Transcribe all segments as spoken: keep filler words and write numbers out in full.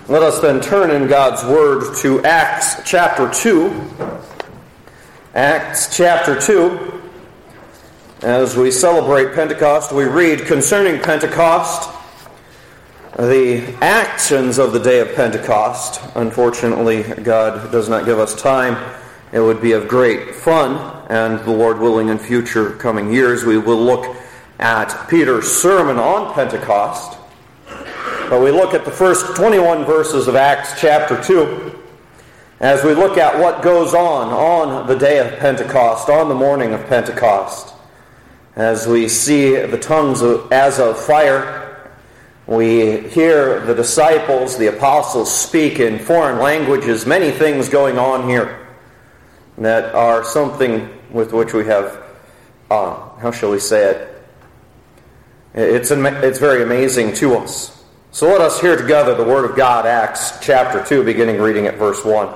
Let us then turn in God's Word to Acts chapter two. Acts chapter two. As we celebrate Pentecost, we read concerning Pentecost, the actions of the day of Pentecost. Unfortunately, God does not give us time. It would be of great fun, and the Lord willing in future coming years, we will look at Peter's sermon on Pentecost. But we look at the first twenty-one verses of Acts chapter two as we look at what goes on on the day of Pentecost, on the morning of Pentecost. As we see the tongues of, as of fire, we hear the disciples, the apostles, speak in foreign languages, many things going on here that are something with which we have, uh, how shall we say it? It's, it's very amazing to us. So let us hear together the Word of God, Acts chapter two, beginning reading at verse one.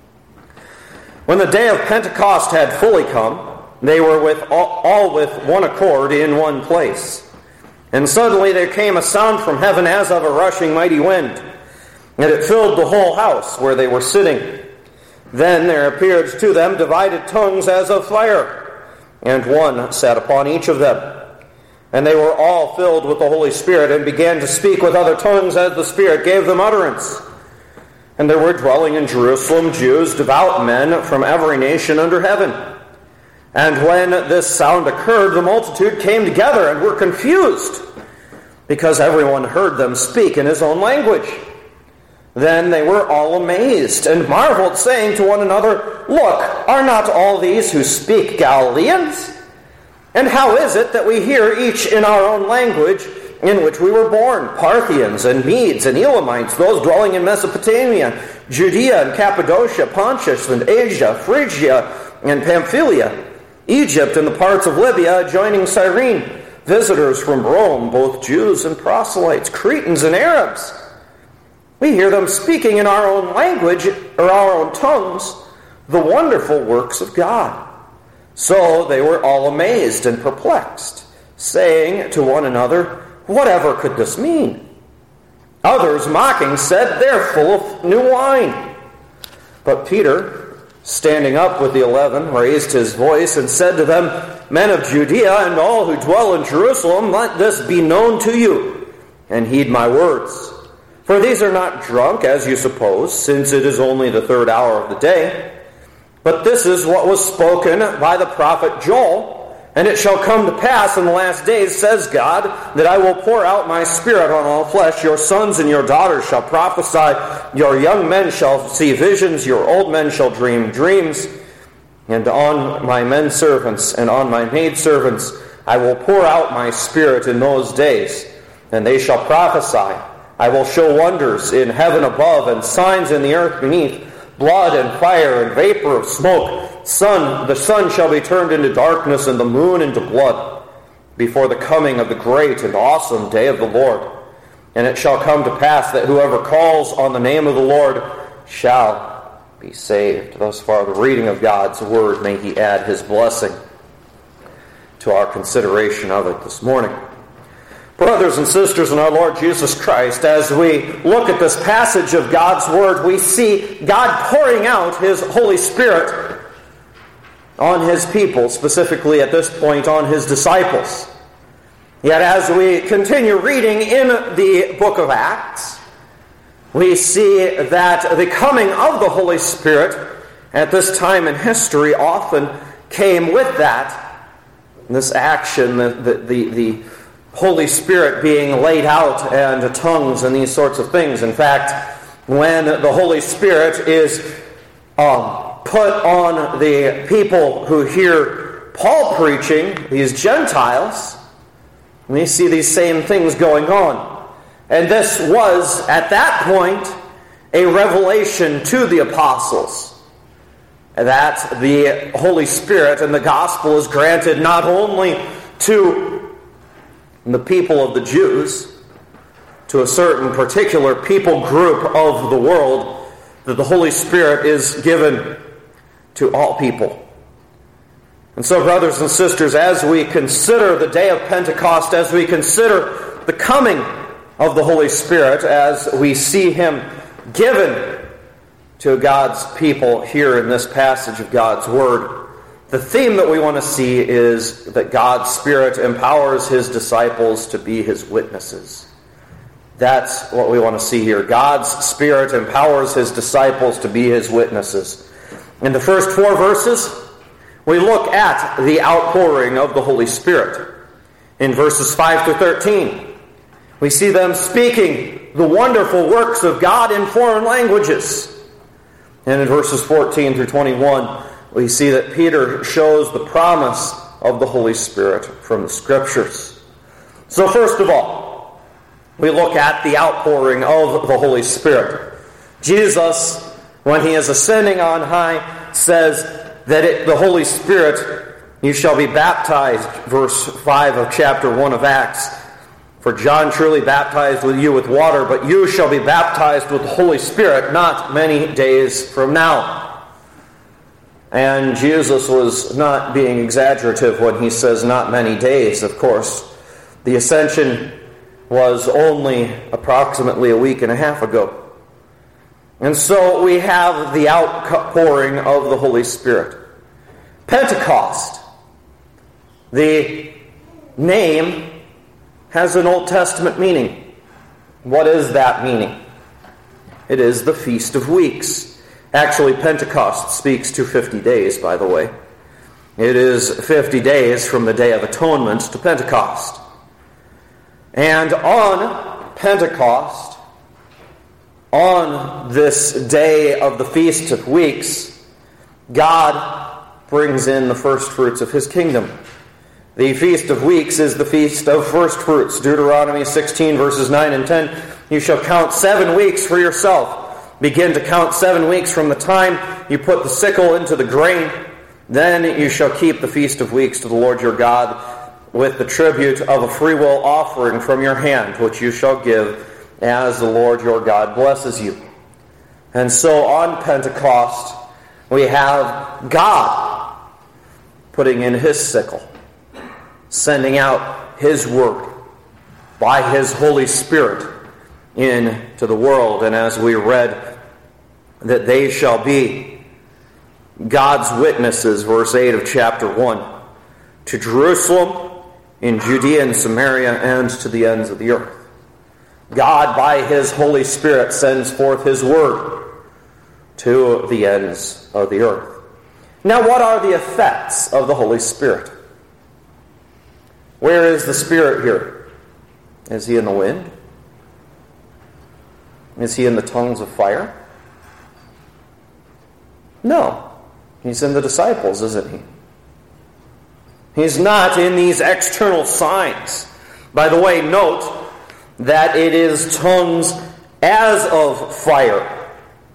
When the day of Pentecost had fully come, they were with all, all with one accord in one place. And suddenly there came a sound from heaven as of a rushing mighty wind, and it filled the whole house where they were sitting. Then there appeared to them divided tongues as of fire, and one sat upon each of them. And they were all filled with the Holy Spirit and began to speak with other tongues as the Spirit gave them utterance. And there were dwelling in Jerusalem Jews, devout men from every nation under heaven. And when this sound occurred, the multitude came together and were confused, because everyone heard them speak in his own language. Then they were all amazed and marveled, saying to one another, "Look, are not all these who speak Galileans? And how is it that we hear each in our own language in which we were born? Parthians and Medes and Elamites, those dwelling in Mesopotamia, Judea and Cappadocia, Pontus and Asia, Phrygia and Pamphylia, Egypt and the parts of Libya adjoining Cyrene, visitors from Rome, both Jews and proselytes, Cretans and Arabs. We hear them speaking in our own language, or our own tongues, the wonderful works of God." So they were all amazed and perplexed, saying to one another, "Whatever could this mean?" Others, mocking, said, "They're full of new wine." But Peter, standing up with the eleven, raised his voice and said to them, "Men of Judea and all who dwell in Jerusalem, let this be known to you, and heed my words. For these are not drunk, as you suppose, since it is only the third hour of the day. But this is what was spoken by the prophet Joel. And it shall come to pass in the last days, says God, that I will pour out my Spirit on all flesh. Your sons and your daughters shall prophesy. Your young men shall see visions. Your old men shall dream dreams. And on my men servants and on my maid servants I will pour out my Spirit in those days. And they shall prophesy. I will show wonders in heaven above and signs in the earth beneath, blood and fire and vapor of smoke. Sun, the sun shall be turned into darkness and the moon into blood before the coming of the great and awesome day of the Lord. And it shall come to pass that whoever calls on the name of the Lord shall be saved." Thus far the reading of God's Word. May He add His blessing to our consideration of it this morning. Brothers and sisters in our Lord Jesus Christ, as we look at this passage of God's Word, we see God pouring out His Holy Spirit on His people, specifically at this point on His disciples. Yet as we continue reading in the book of Acts, we see that the coming of the Holy Spirit at this time in history often came with that, this action, the the the, the Holy Spirit being laid out, and tongues and these sorts of things. In fact, when the Holy Spirit is um, put on the people who hear Paul preaching, these Gentiles, we see these same things going on. And this was, at that point, a revelation to the apostles, that the Holy Spirit and the gospel is granted not only to the people of the Jews, to a certain particular people group of the world, that the Holy Spirit is given to all people. And so, brothers and sisters, as we consider the day of Pentecost, as we consider the coming of the Holy Spirit, as we see Him given to God's people here in this passage of God's Word. The theme that we want to see is that God's Spirit empowers His disciples to be His witnesses. That's what we want to see here. God's Spirit empowers His disciples to be His witnesses. In the first four verses, we look at the outpouring of the Holy Spirit. In verses five to thirteen, we see them speaking the wonderful works of God in foreign languages. And in verses fourteen through twenty-one, we see that Peter shows the promise of the Holy Spirit from the Scriptures. So first of all, we look at the outpouring of the Holy Spirit. Jesus, when He is ascending on high, says that it, the Holy Spirit, you shall be baptized, verse five of chapter one of Acts. For John truly baptized with you with water, but you shall be baptized with the Holy Spirit not many days from now. And Jesus was not being exaggerative when He says not many days, of course. The ascension was only approximately a week and a half ago. And so we have the outpouring of the Holy Spirit. Pentecost. The name has an Old Testament meaning. What is that meaning? It is the Feast of Weeks. Actually, Pentecost speaks to fifty days, by the way. It is fifty days from the Day of Atonement to Pentecost. And on Pentecost, on this day of the Feast of Weeks, God brings in the first fruits of His kingdom. The Feast of Weeks is the Feast of First Fruits. Deuteronomy sixteen, verses nine and ten. You shall count seven weeks for yourself. Begin to count seven weeks from the time you put the sickle into the grain. Then you shall keep the Feast of Weeks to the Lord your God with the tribute of a freewill offering from your hand, which you shall give as the Lord your God blesses you. And so on Pentecost, we have God putting in His sickle, sending out His word by His Holy Spirit into the world. And as we read, that they shall be God's witnesses, verse eight of chapter one, to Jerusalem, in Judea and Samaria, and to the ends of the earth. God, by His Holy Spirit, sends forth His word to the ends of the earth. Now, what are the effects of the Holy Spirit? Where is the Spirit here? Is He in the wind? Is He in the tongues of fire? No. He's in the disciples, isn't He? He's not in these external signs. By the way, note that it is tongues as of fire.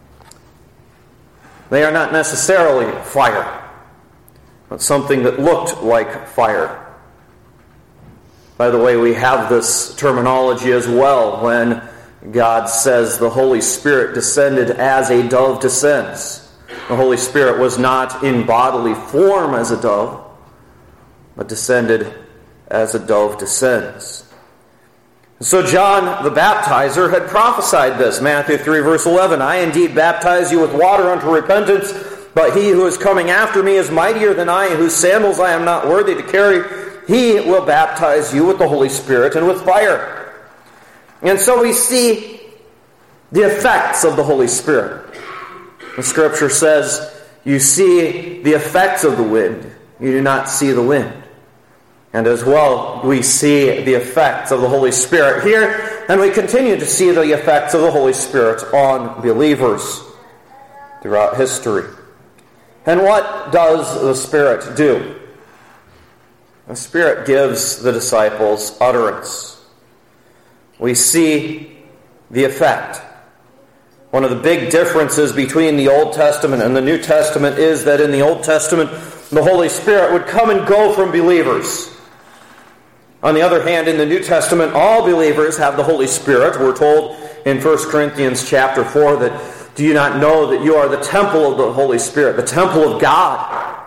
They are not necessarily fire, but something that looked like fire. By the way, we have this terminology as well when God says the Holy Spirit descended as a dove descends. The Holy Spirit was not in bodily form as a dove, but descended as a dove descends. So John the Baptizer had prophesied this. Matthew three, verse eleven, I indeed baptize you with water unto repentance, but he who is coming after me is mightier than I, whose sandals I am not worthy to carry. He will baptize you with the Holy Spirit and with fire. And so we see the effects of the Holy Spirit. The Scripture says, you see the effects of the wind. You do not see the wind. And as well, we see the effects of the Holy Spirit here, and we continue to see the effects of the Holy Spirit on believers throughout history. And what does the Spirit do? The Spirit gives the disciples utterance. We see the effect. One of the big differences between the Old Testament and the New Testament is that in the Old Testament, the Holy Spirit would come and go from believers. On the other hand, in the New Testament, all believers have the Holy Spirit. We're told in First Corinthians chapter four that, do you not know that you are the temple of the Holy Spirit, the temple of God?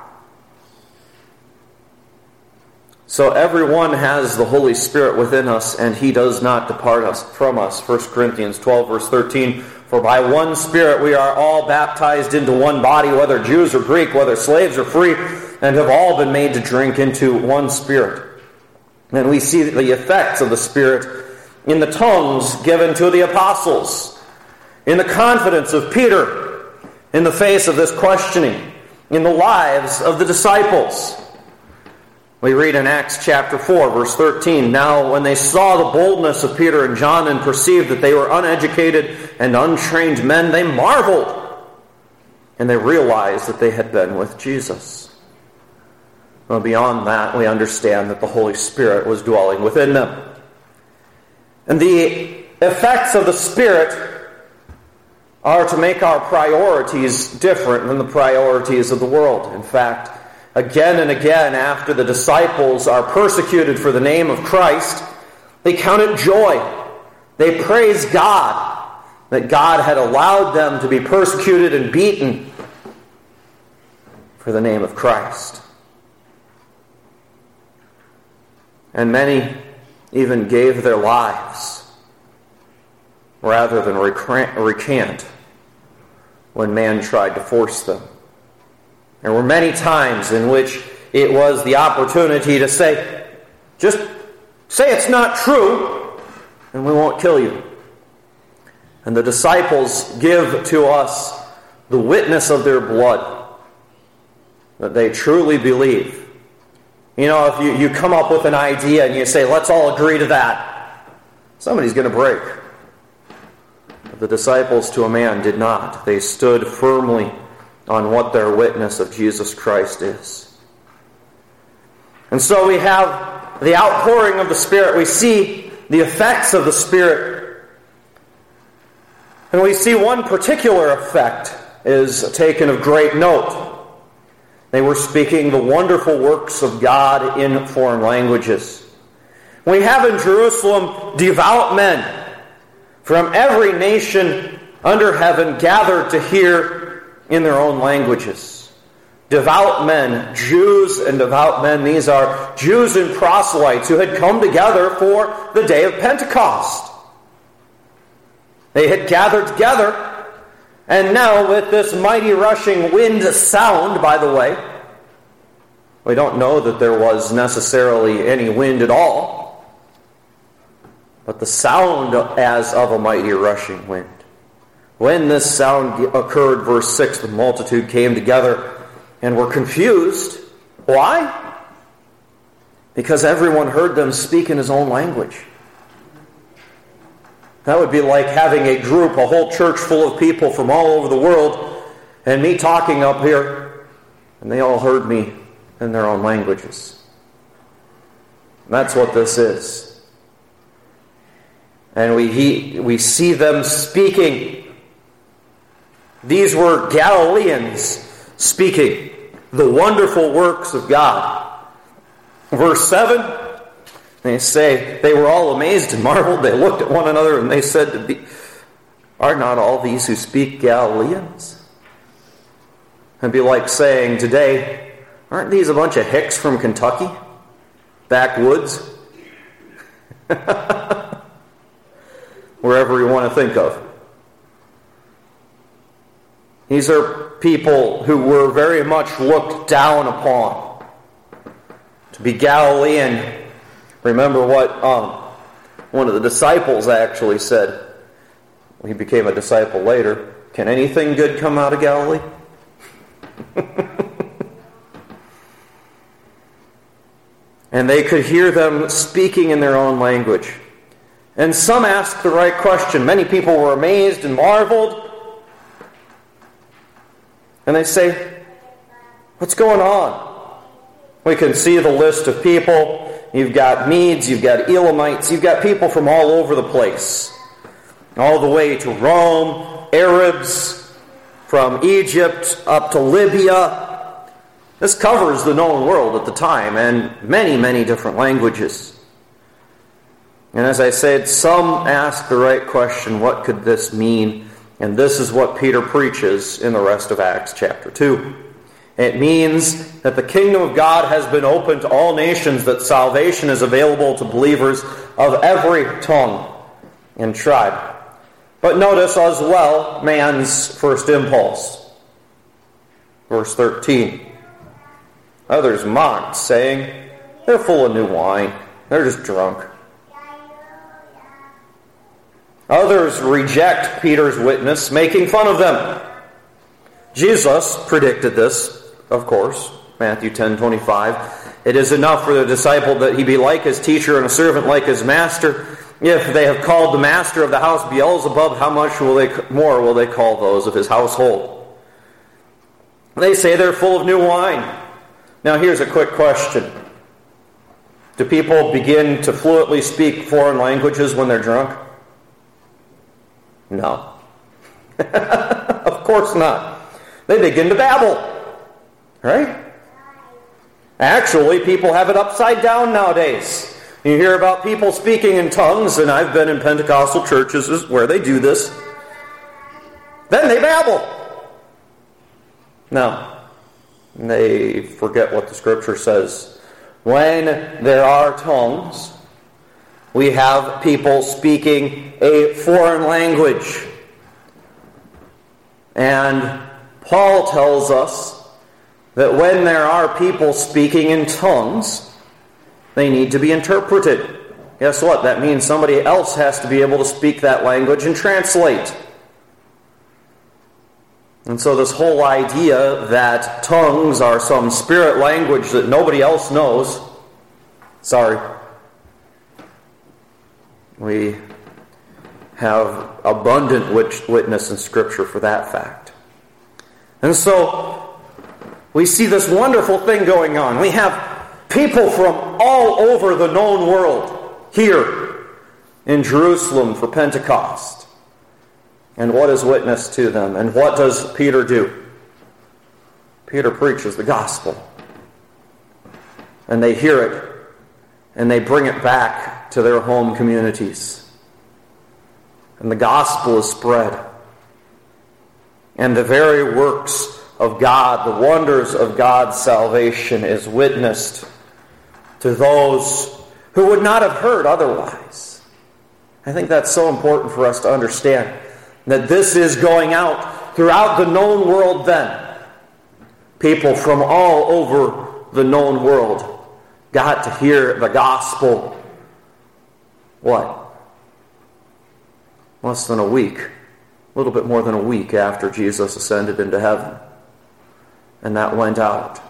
So everyone has the Holy Spirit within us, and He does not depart us from us. First Corinthians twelve, verse thirteen, For by one Spirit we are all baptized into one body, whether Jews or Greek, whether slaves or free, and have all been made to drink into one Spirit. And we see the effects of the Spirit in the tongues given to the apostles, in the confidence of Peter in the face of this questioning, in the lives of the disciples. We read in Acts chapter four, verse thirteen, "Now when they saw the boldness of Peter and John and perceived that they were uneducated and untrained men, they marveled, and they realized that they had been with Jesus." Well, beyond that, we understand that the Holy Spirit was dwelling within them. And the effects of the Spirit are to make our priorities different than the priorities of the world. In fact, again and again, after the disciples are persecuted for the name of Christ, they count it joy. They praise God that God had allowed them to be persecuted and beaten for the name of Christ. And many even gave their lives rather than recant when man tried to force them. There were many times in which it was the opportunity to say, just say it's not true, and we won't kill you. And the disciples give to us the witness of their blood, that they truly believe. You know, if you, you come up with an idea and you say, let's all agree to that, somebody's going to break. But the disciples to a man did not. They stood firmly on what their witness of Jesus Christ is. And so we have the outpouring of the Spirit. We see the effects of the Spirit. And we see one particular effect is taken of great note. They were speaking the wonderful works of God in foreign languages. We have in Jerusalem devout men from every nation under heaven gathered to hear in their own languages. Devout men, Jews and devout men, these are Jews and proselytes who had come together for the day of Pentecost. They had gathered together, and now with this mighty rushing wind sound, by the way, we don't know that there was necessarily any wind at all, but the sound as of a mighty rushing wind. When this sound occurred, verse six, the multitude came together and were confused. Why? Because everyone heard them speak in his own language. That would be like having a group, a whole church full of people from all over the world, and me talking up here, and they all heard me in their own languages. And that's what this is. And we, he, we see them speaking. These were Galileans speaking the wonderful works of God. Verse seven, they say, they were all amazed and marveled. They looked at one another and they said to be, are not all these who speak Galileans? It'd be like saying today, aren't these a bunch of hicks from Kentucky? Backwoods? Wherever you want to think of. These are people who were very much looked down upon. To be Galilean, remember what um, one of the disciples actually said. He became a disciple later. Can anything good come out of Galilee? And they could hear them speaking in their own language. And some asked the right question. Many people were amazed and marveled. And they say, what's going on? We can see the list of people. You've got Medes, you've got Elamites, you've got people from all over the place. All the way to Rome, Arabs, from Egypt up to Libya. This covers the known world at the time, and many, many different languages. And as I said, some ask the right question, what could this mean? And this is what Peter preaches in the rest of Acts chapter two. It means that the kingdom of God has been opened to all nations, that salvation is available to believers of every tongue and tribe. But notice as well man's first impulse. Verse thirteen. Others mocked, saying, they're full of new wine. They're just drunk. Others reject Peter's witness, making fun of them. Jesus predicted this, of course, Matthew ten twenty-five. It is enough for the disciple that he be like his teacher and a servant like his master. If they have called the master of the house Beelzebub, how much will they more will they call those of his household? They say they're full of new wine. Now here's a quick question. Do people begin to fluently speak foreign languages when they're drunk? No. Of course not. They begin to babble. Right? Actually, people have it upside down nowadays. You hear about people speaking in tongues, and I've been in Pentecostal churches where they do this. Then they babble. No. They forget what the Scripture says. When there are tongues, we have people speaking a foreign language. And Paul tells us that when there are people speaking in tongues, they need to be interpreted. Guess what? That means somebody else has to be able to speak that language and translate. And so this whole idea that tongues are some spirit language that nobody else knows, sorry. We have abundant witness in Scripture for that fact. And so we see this wonderful thing going on. We have people from all over the known world here in Jerusalem for Pentecost. And what is witness to them? And what does Peter do? Peter preaches the gospel. And they hear it. And they bring it back to their home communities. And the gospel is spread. And the very works of God, the wonders of God's salvation is witnessed to those who would not have heard otherwise. I think that's so important for us to understand. That this is going out throughout the known world then. People from all over the known world got to hear the gospel. What? Less than a week. A little bit more than a week after Jesus ascended into heaven. And that went out.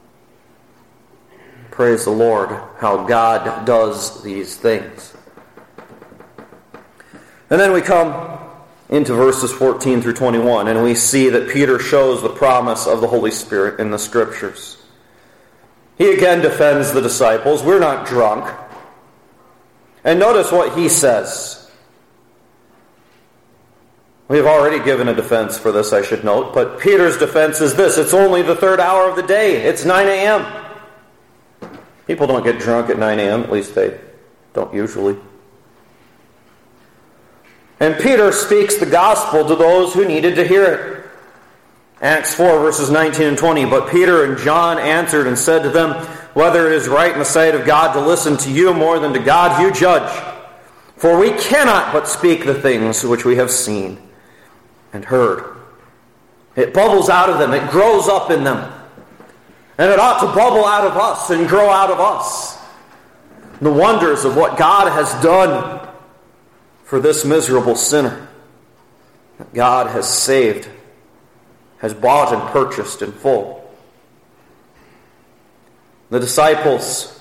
Praise the Lord, how God does these things. And then we come into verses fourteen through twenty-one, and we see that Peter shows the promise of the Holy Spirit in the Scriptures. He again defends the disciples. We're not drunk. And notice what he says. We have already given a defense for this, I should note, but Peter's defense is this: it's only the third hour of the day. It's nine a.m. People don't get drunk at nine a.m., at least they don't usually. And Peter speaks the gospel to those who needed to hear it. Acts four, verses nineteen and twenty. But Peter and John answered and said to them, whether it is right in the sight of God to listen to you more than to God, you judge. For we cannot but speak the things which we have seen and heard. It bubbles out of them. It grows up in them. And it ought to bubble out of us and grow out of us. The wonders of what God has done for this miserable sinner that God has saved, has bought and purchased in full. The disciples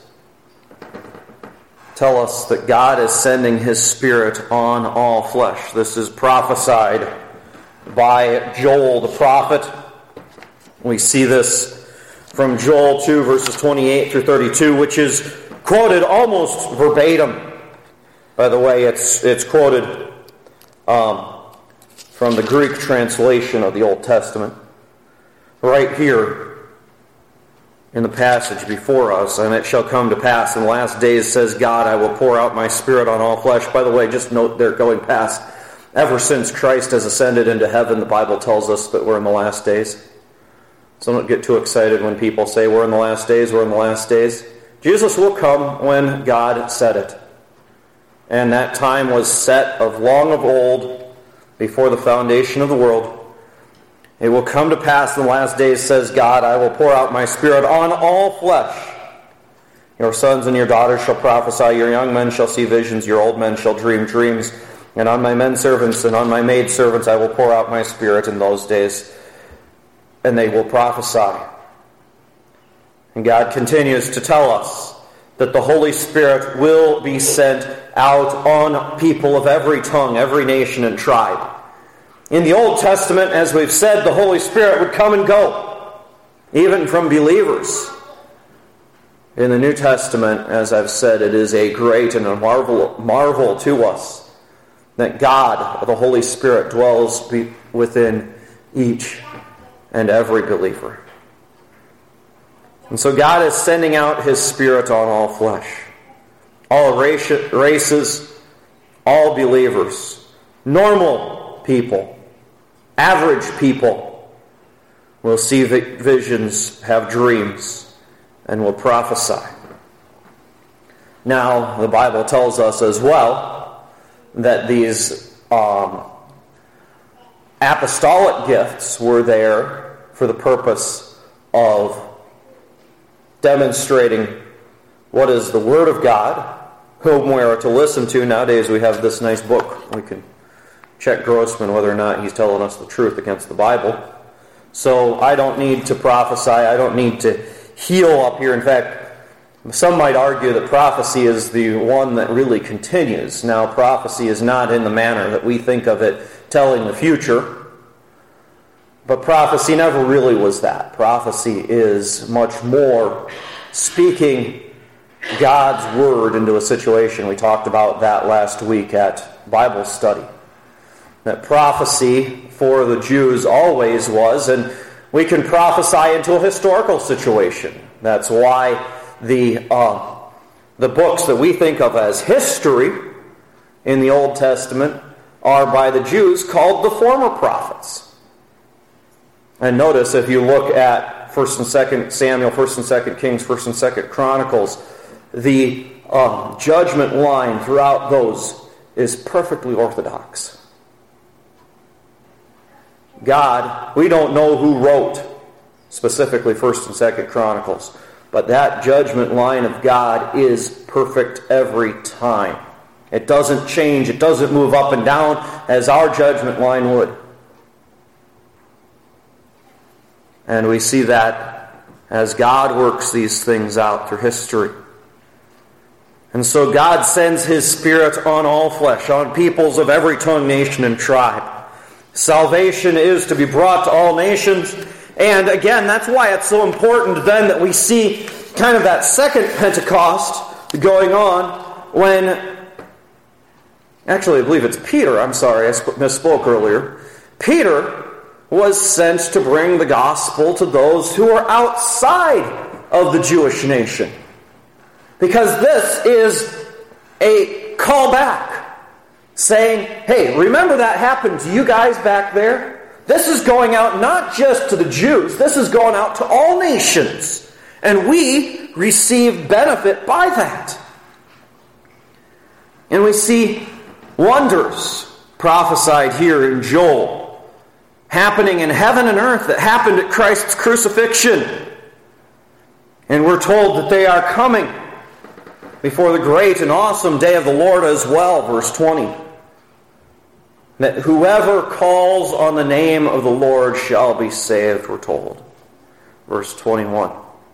tell us that God is sending His Spirit on all flesh. This is prophesied by Joel the prophet. We see this from Joel two, verses twenty-eight through thirty-two, which is quoted almost verbatim. By the way, it's it's quoted um, from the Greek translation of the Old Testament. Right here in the passage before us, and it shall come to pass in the last days, says God, I will pour out my Spirit on all flesh. By the way, just note they're going past. Ever since Christ has ascended into heaven, the Bible tells us that we're in the last days. So don't get too excited when people say we're in the last days, we're in the last days. Jesus will come when God said it. And that time was set of long of old, before the foundation of the world. It will come to pass in the last days, says God, I will pour out my Spirit on all flesh. Your sons and your daughters shall prophesy, your young men shall see visions, your old men shall dream dreams, and on my men servants and on my maid servants I will pour out my Spirit in those days, and they will prophesy. And God continues to tell us that the Holy Spirit will be sent out on people of every tongue, every nation and tribe. In the Old Testament, as we've said, the Holy Spirit would come and go, even from believers. In the New Testament, as I've said, it is a great and a marvel, marvel to us that God, the Holy Spirit, dwells within each and every believer. And so God is sending out His Spirit on all flesh. All races, all believers, normal people, average people will see visions, have dreams, and will prophesy. Now, the Bible tells us as well that these um, apostolic gifts were there for the purpose of demonstrating what is the Word of God, whom we are to listen to. Nowadays we have this nice book. We can check Grossman whether or not he's telling us the truth against the Bible. So I don't need to prophesy. I don't need to heal up here. In fact, some might argue that prophecy is the one that really continues. Now, prophecy is not in the manner that we think of it, telling the future. But prophecy never really was that. Prophecy is much more speaking God's Word into a situation. We talked about that last week at Bible study. That prophecy for the Jews always was, and we can prophesy into a historical situation. That's why the uh, the books that we think of as history in the Old Testament are by the Jews called the former prophets. And notice if you look at First and Second Samuel, First and Second Kings, First and Second Chronicles, the uh, judgment line throughout those is perfectly orthodox. God, we don't know who wrote specifically First and Second Chronicles, but that judgment line of God is perfect every time. It doesn't change, it doesn't move up and down as our judgment line would. And we see that as God works these things out through history. And so God sends His Spirit on all flesh, on peoples of every tongue, nation, and tribe. Salvation is to be brought to all nations. And again, that's why it's so important then that we see kind of that second Pentecost going on when, actually I believe it's Peter, I'm sorry, I misspoke earlier. Peter was sent to bring the gospel to those who are outside of the Jewish nation. Because this is a callback. Saying, hey, remember that happened to you guys back there? This is going out not just to the Jews, this is going out to all nations. And we receive benefit by that. And we see wonders prophesied here in Joel, happening in heaven and earth that happened at Christ's crucifixion. And we're told that they are coming before the great and awesome day of the Lord as well, verse twenty. That whoever calls on the name of the Lord shall be saved, we're told. Verse twenty-one.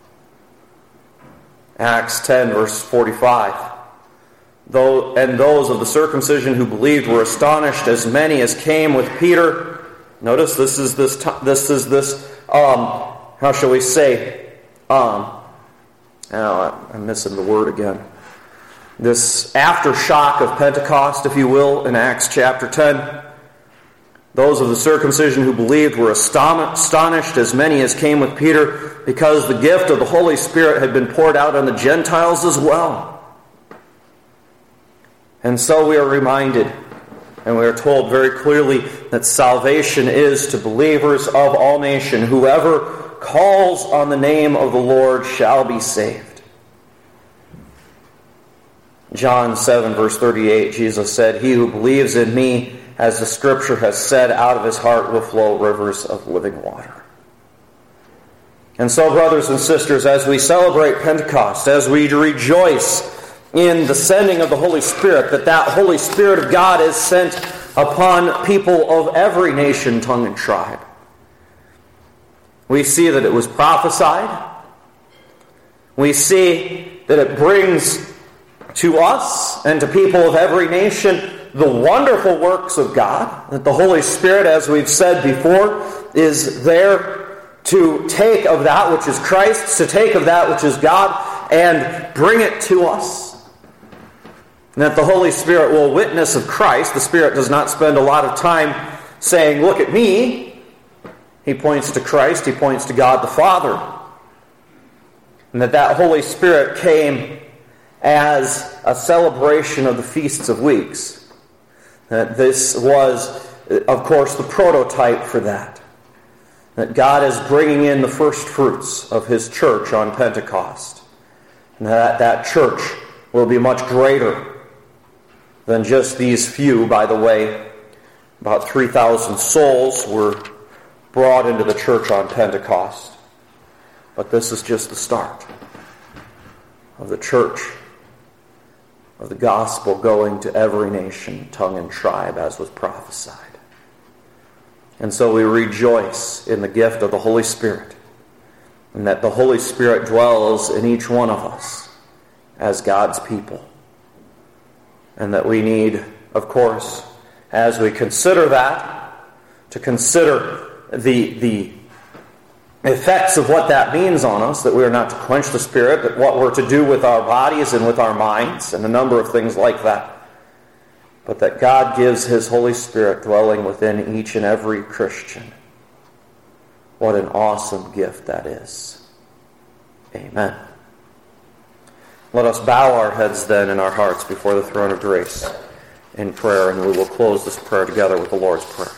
Acts ten, verse forty-five. Though, and those of the circumcision who believed were astonished, as many as came with Peter. Notice this is this, this is this, um, how shall we say, um, oh, I'm missing the word again. This aftershock of Pentecost, if you will, in Acts chapter ten. Those of the circumcision who believed were astonished, as many as came with Peter, because the gift of the Holy Spirit had been poured out on the Gentiles as well. And so we are reminded, and we are told very clearly, that salvation is to believers of all nations. Whoever calls on the name of the Lord shall be saved. John seven, verse thirty-eight, Jesus said, "He who believes in me as the Scripture has said, out of his heart will flow rivers of living water. And so, brothers and sisters, as we celebrate Pentecost, as we rejoice in the sending of the Holy Spirit, that that Holy Spirit of God is sent upon people of every nation, tongue, and tribe. We see that it was prophesied. We see that it brings to us and to people of every nation the wonderful works of God, that the Holy Spirit, as we've said before, is there to take of that which is Christ's, to take of that which is God, and bring it to us. And that the Holy Spirit will witness of Christ. The Spirit does not spend a lot of time saying, look at me. He points to Christ, he points to God the Father. And that that Holy Spirit came as a celebration of the Feasts of Weeks. That this was, of course, the prototype for that. That God is bringing in the first fruits of his church on Pentecost. And that that church will be much greater than just these few. By the way, about three thousand souls were brought into the church on Pentecost. But this is just the start of the church, of the gospel going to every nation, tongue, and tribe, as was prophesied. And so we rejoice in the gift of the Holy Spirit, and that the Holy Spirit dwells in each one of us as God's people. And that we need, of course, as we consider that, to consider the, the effects of what that means on us, that we are not to quench the Spirit, but what we're to do with our bodies and with our minds, and a number of things like that. But that God gives his Holy Spirit dwelling within each and every Christian. What an awesome gift that is. Amen. Let us bow our heads then in our hearts before the throne of grace in prayer, and we will close this prayer together with the Lord's Prayer.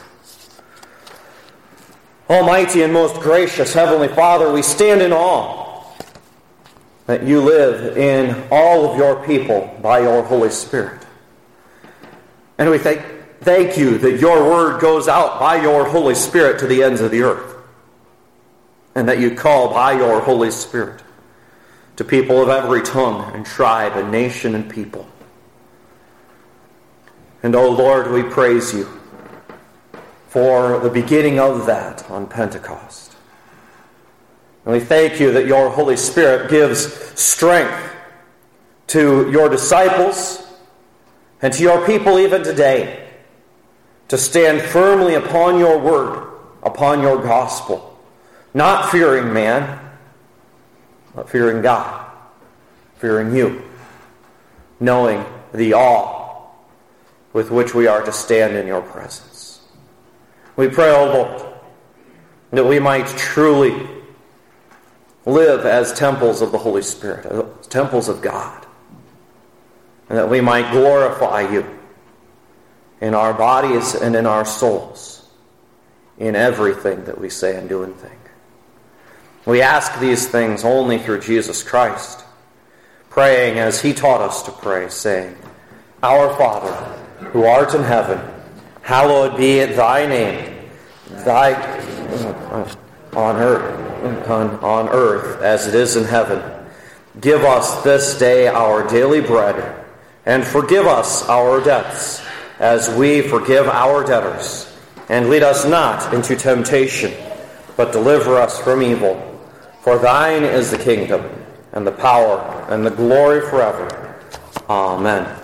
Almighty and most gracious Heavenly Father, we stand in awe that you live in all of your people by your Holy Spirit. And we thank, thank you that your word goes out by your Holy Spirit to the ends of the earth. And that you call by your Holy Spirit to people of every tongue and tribe and nation and people. And, O Lord, we praise you for the beginning of that on Pentecost. And we thank you that your Holy Spirit gives strength to your disciples and to your people even today to stand firmly upon your word, upon your gospel, not fearing man, but fearing God, fearing you, knowing the awe with which we are to stand in your presence. We pray, O Lord, that we might truly live as temples of the Holy Spirit, as temples of God, and that we might glorify you in our bodies and in our souls, in everything that we say and do and think. We ask these things only through Jesus Christ, praying as he taught us to pray, saying, Our Father, who art in heaven, hallowed be thy name, thy on earth, on, on earth as it is in heaven. Give us this day our daily bread, and forgive us our debts, as we forgive our debtors. And lead us not into temptation, but deliver us from evil. For thine is the kingdom, and the power, and the glory forever. Amen.